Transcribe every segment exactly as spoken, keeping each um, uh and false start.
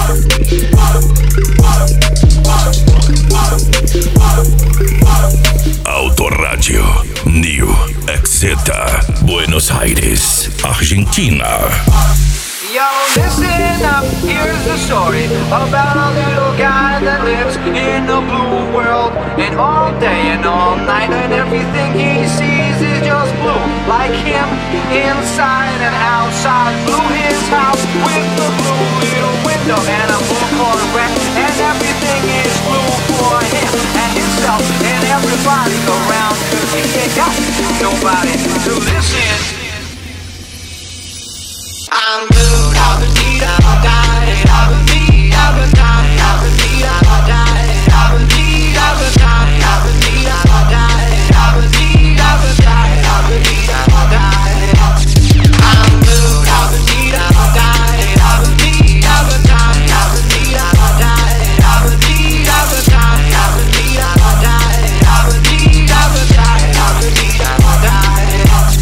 Autorádio New Exeta, Buenos Aires, Argentina. Yo, listen up, here's the story about a little guy that lives in a blue world. And all day and all night and everything he sees is just blue. Like him, inside and outside. Blue his house with the blue little window and a blue Corvette. And everything is blue for him and himself and everybody around. Cause he ain't got nobody to listen. I'm blue, I've been deed, I've died, I've been deed, I've been died, I've been deed, I've died, I've been deed, I've been died, I've been deed, I've died, I've been deed, I've been died, I've been deed, I've died. I'm blue, I've been deed, I've died, I've been deed, I've been died, I've been deed, I've died, I've been deed, I've been died, I've been deed, I've died, I've been deed, I've been died, I've been deed, I've died.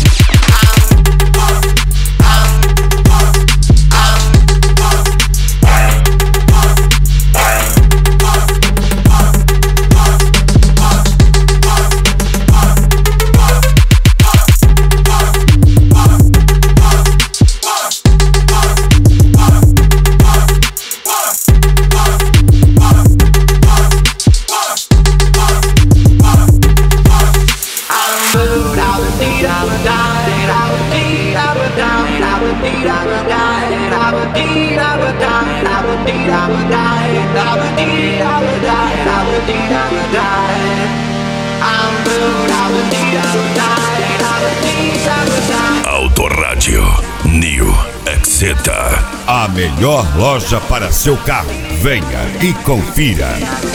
Autorádio New Exeta, a melhor loja para seu carro. Venha e confira.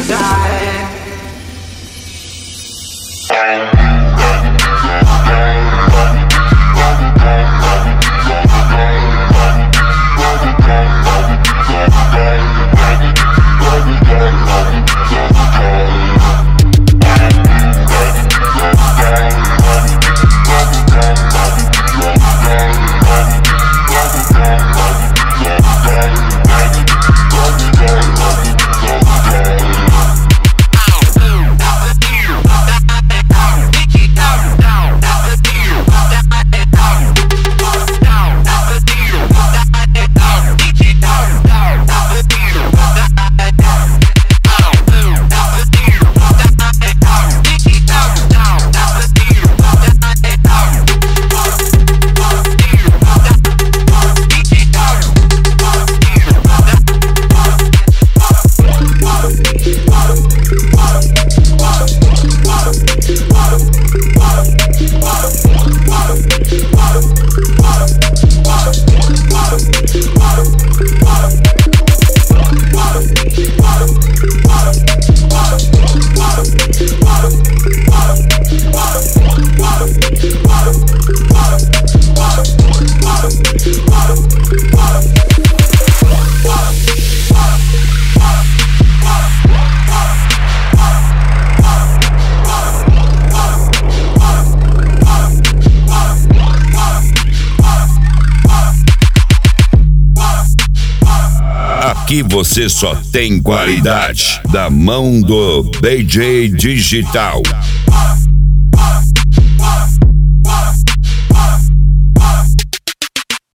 Aqui você só tem qualidade da mão do D J Digital.